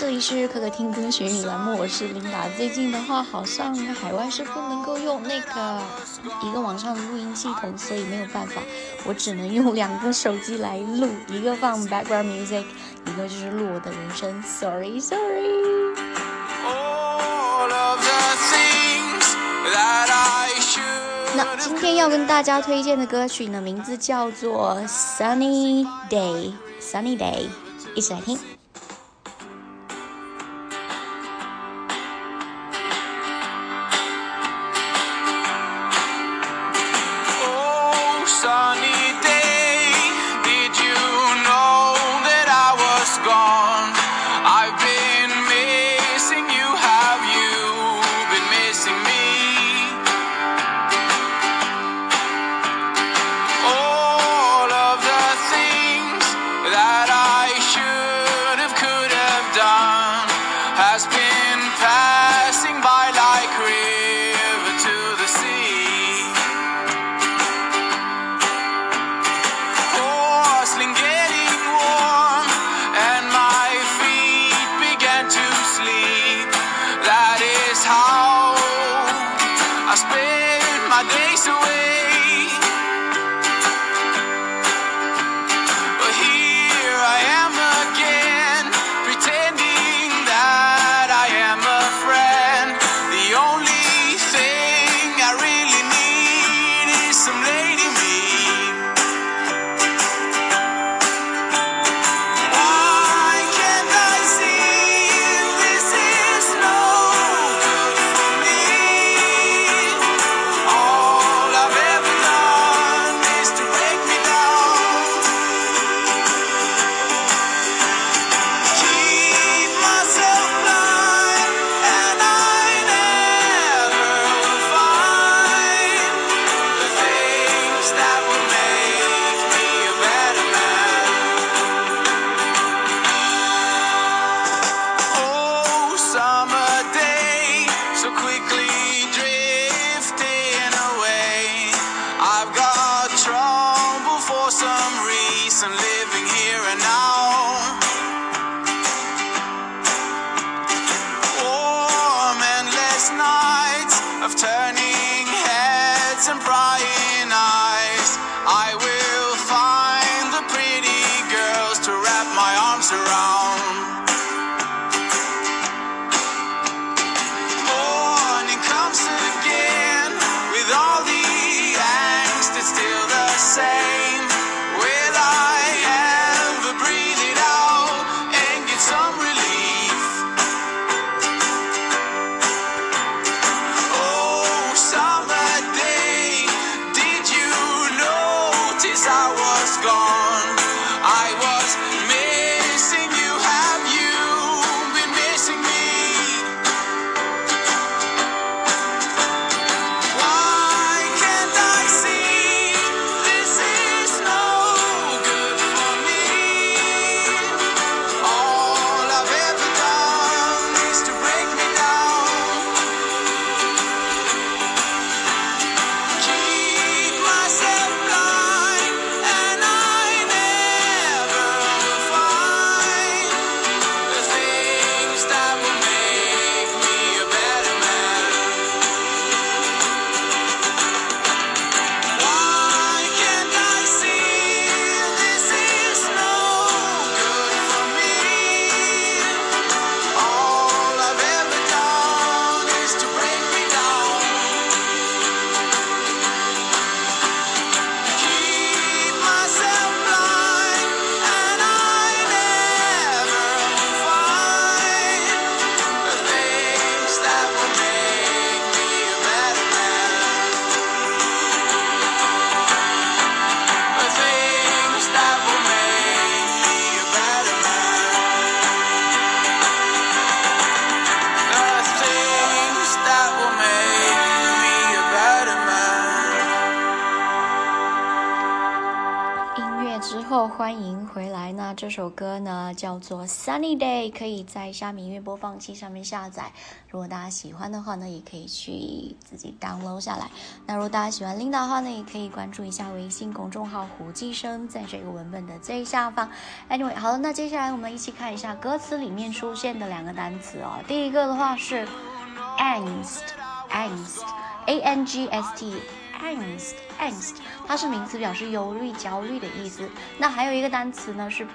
这里是可可听歌学语栏目，我是琳达。最近的话，好像海外是不能够用那个一个网上的录音系统，所以没有办法，我只能用2个手机来录，一个放 background music， 一个就是录我的人声。Sorry。那今天要跟大家推荐的歌曲呢，名字叫做 Sunny Day， 一起来听。 后欢迎回来呢。这首歌呢叫做 Sunny Day， 可以在虾米音乐播放器上面下载。如果大家喜欢的话呢，也可以去自己 download 下来。那如果大家喜欢 Linda 的话呢，也可以关注一下微信公众号胡寄生，在这个文本的最下方。Anyway， 好了，那接下来我们一起看一下歌词里面出现的两个单词哦。第一个的话是 angst angst， 它是名词，表示忧虑、焦虑的意思。那还有一个单词呢是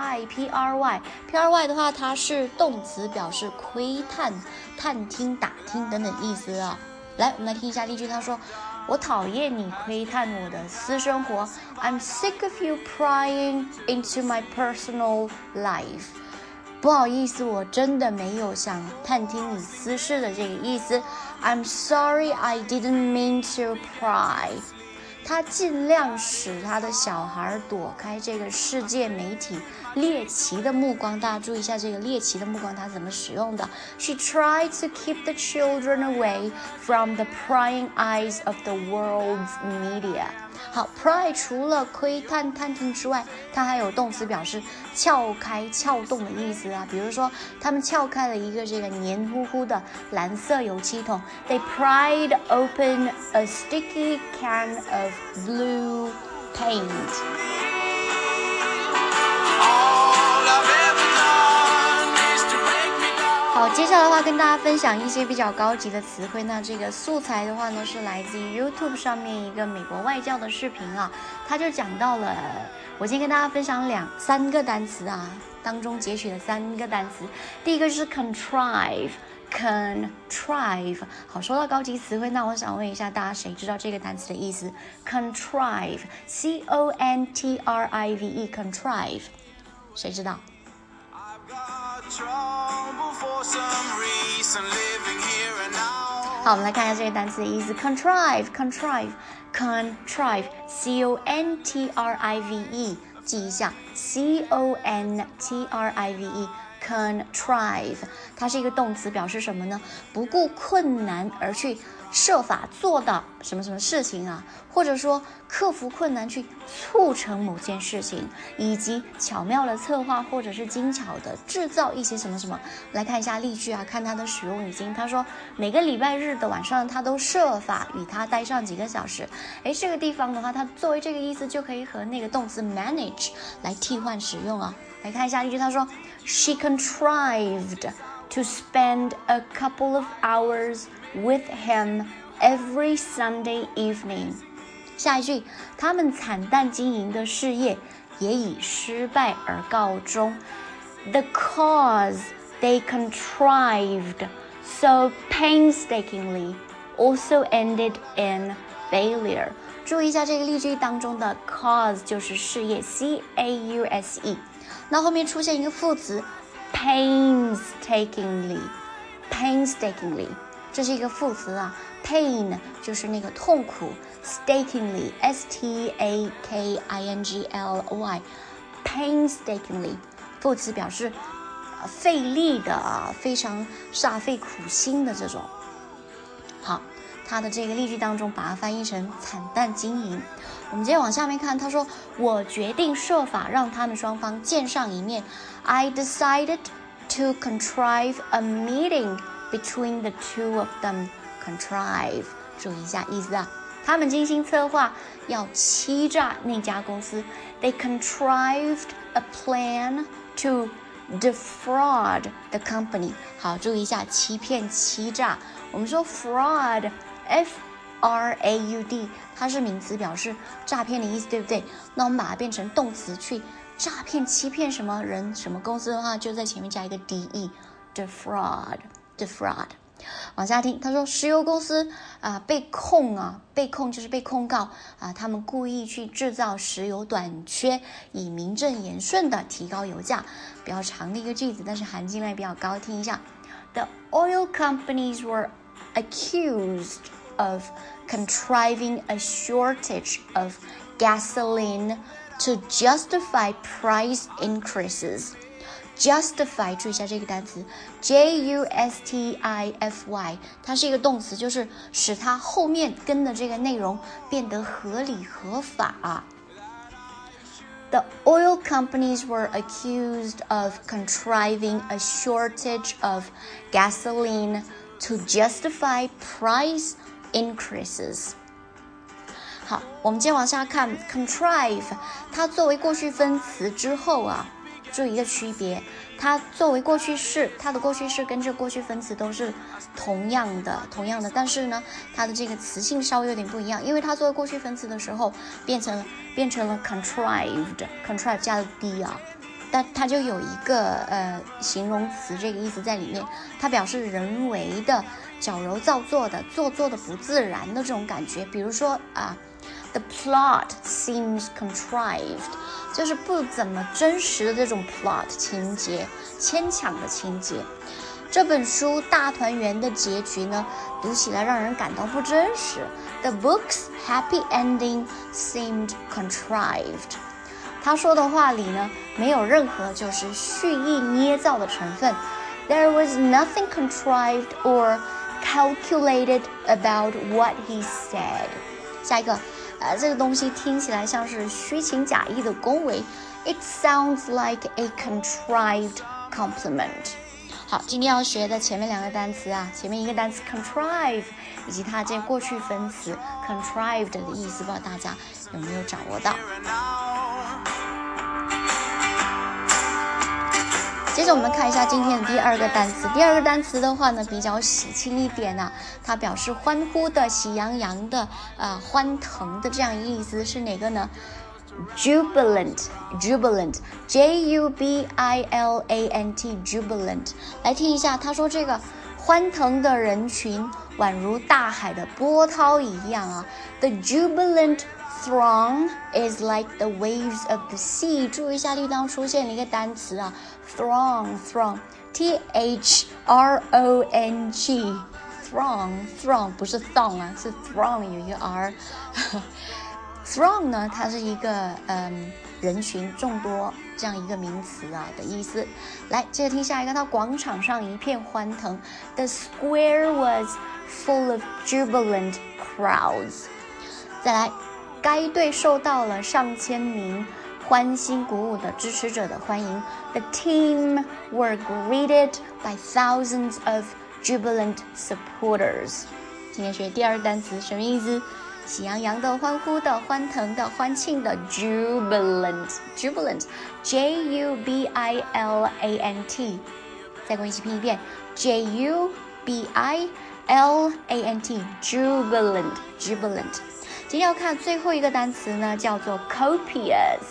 pry 的话，它是动词，表示窥探、探听、打听等等意思啊。来，我们来听一下例句，他说：我讨厌你窥探我的私生活 ，I'm sick of you prying into my personal life。不好意思，我真的没有想探听你私事的这个意思。I'm sorry, I didn't mean to pry。他尽量使他的小孩躲开这个世界媒体猎奇的目光。大家注意一下这个猎奇的目光，他怎么使用的 ？She tried to keep the children away from the prying eyes of the world's media。好 ，pry 除了窥探、探听之外，它还有动词表示撬开、撬动的意思啊。比如说，他们撬开了一个这个黏糊糊的蓝色油漆桶 ，They pried open a sticky can of blue paint。好，接下来的话跟大家分享一些比较高级的词汇。那这个素材的话呢，是来自于 YouTube 上面一个美国外教的视频啊，他就讲到了，我先跟大家分享三个单词啊，当中截取了3个单词。第一个是 contrive。好，说到高级词汇，那我想问一下大家，谁知道这个单词的意思 ？contrive， C-O-N-T-R-I-V-E， contrive， 谁知道？好，我们来看一下这个单词的意思 contrive C-O-N-T-R-I-V-E， 记一下 C-O-N-T-R-I-V-E contrive， 它是一个动词，表示什么呢？不顾困难而去设法做到什么什么事情啊，或者说克服困难去促成某件事情，以及巧妙的策划或者是精巧的制造一些什么什么。来看一下例句啊，看它的使用语境。他说每个礼拜日的晚上，他都设法与他待上几个小时。这个地方的话，它作为这个意思就可以和那个动词 manage 来替换使用啊。来看一下例句，他说 She contrived to spend a couple of hours with him every Sunday evening。 下一句，他们惨淡经营的事业也以失败而告终。 The cause they contrived so painstakingly also ended in failure。 注意一下这个例句当中的 cause 就是事业 C-A-U-S-E， 那后面出现一个副词 painstakingly， 这是一个副词啊。 pain 就是那个痛苦， stakingly S-T-A-K-I-N-G-L-Y painstakingly 副词表示费力的，非常煞费苦心的这种。好，他的这个例句当中把它翻译成惨淡经营。我们接着往下面看，他说我决定设法让他们双方见上一面。 I decided to contrive a meeting between the two of them。 contrive 注意一下意思啊，他们精心策划要欺诈那家公司。 They contrived a plan to defraud the company。 好，注意一下欺骗、欺诈。我们说 fraud F-R-A-U-D 它是名词，表示诈骗的意思，对不对？那我们把它变成动词，去诈骗、欺骗什么人、什么公司的话，就在前面加一个 de defraud。 往下听，他说石油公司被控就是被控告他们故意去制造石油短缺，以名正言顺的提高油价。比较长的一个句子，但是含金量比较高，听一下。 The oil companies were accused of contriving a shortage of gasoline to justify price increases。 justify 注意一下这个单词 J-U-S-T-I-F-Y 它是一个动词，就是使它后面跟的这个内容变得合理合法 The oil companies were accused of contriving a shortage of gasoline to justify price increases. 好，我们接着往下看 contrive 它作为过去分词之后啊，注意一个区别，它作为过去式，它的过去式跟这过去分词都是同样的，但是呢，它的这个词性稍微有点不一样，因为它作为过去分词的时候变成了 contrive 加了 d 啊，但它就有一个形容词这个意思在里面，它表示人为的、矫揉造作的、做作的不自然的这种感觉。比如说啊 ，the plot seems contrived， 就是不怎么真实的这种 plot 情节，牵强的情节。这本书大团圆的结局呢，读起来让人感到不真实。The book's happy ending seemed contrived。他说的话里呢，没有任何就是蓄意捏造的成分。There was nothing contrived or calculated about what he said。下一个，这个东西听起来像是虚情假意的恭维。It sounds like a contrived compliment。好，今天要学的前面两个单词啊，前面一个单词 contrive 以及它这过去分词 contrived 的意思，不知道大家有没有掌握到？接着我们看一下今天的第二个单词。第二个单词的话呢，比较喜庆一点啊，它表示欢呼的、喜洋洋的、欢腾的这样一个意思是哪个呢？Jubilant J-U-B-I-L-A-N-T Jubilant 来听一下，他说这个欢腾的人群宛如大海的波涛一样啊。The jubilant throng is like the waves of the sea。 注意一下例当出现了一个单词啊 throng T-H-R-O-N-G throng 不是 thong 啊，是 throng 有一个 R Throng 呢，它是一个人群众多这样一个名词啊的意思。来，接着听下一个，它广场上一片欢腾。The square was full of jubilant crowds。再来，该队受到了上千名欢欣鼓舞的支持者的欢迎。The team were greeted by thousands of jubilant supporters。今天学第二个单词，什么意思？喜洋洋的、欢呼的、欢腾的、欢庆的 jubilant J-U-B-I-L-A-N-T 再跟我一起拼一遍 J-U-B-I-L-A-N-T jubilant 今天要看最后一个单词呢，叫做 copious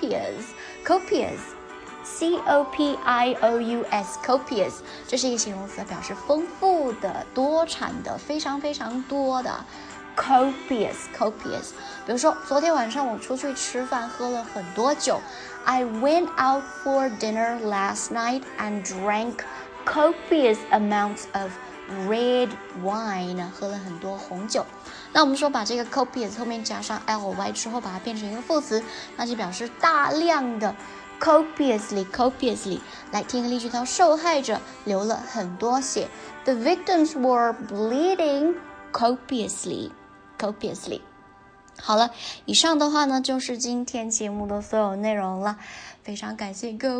C-O-P-I-O-U-S copious 这是一个形容词，表示丰富的、多产的、非常非常多的copious 比如说昨天晚上我出去吃饭喝了很多酒 I went out for dinner last night and drank copious amounts of red wine 喝了很多红酒。那我们说把这个 copious 后面加上 ly 之后把它变成一个副词，那就表示大量的copiously 来听个例句，它受害者流了很多血 The victims were bleeding copiously 好了，以上的话呢就是今天节目的所有内容了，非常感谢各位。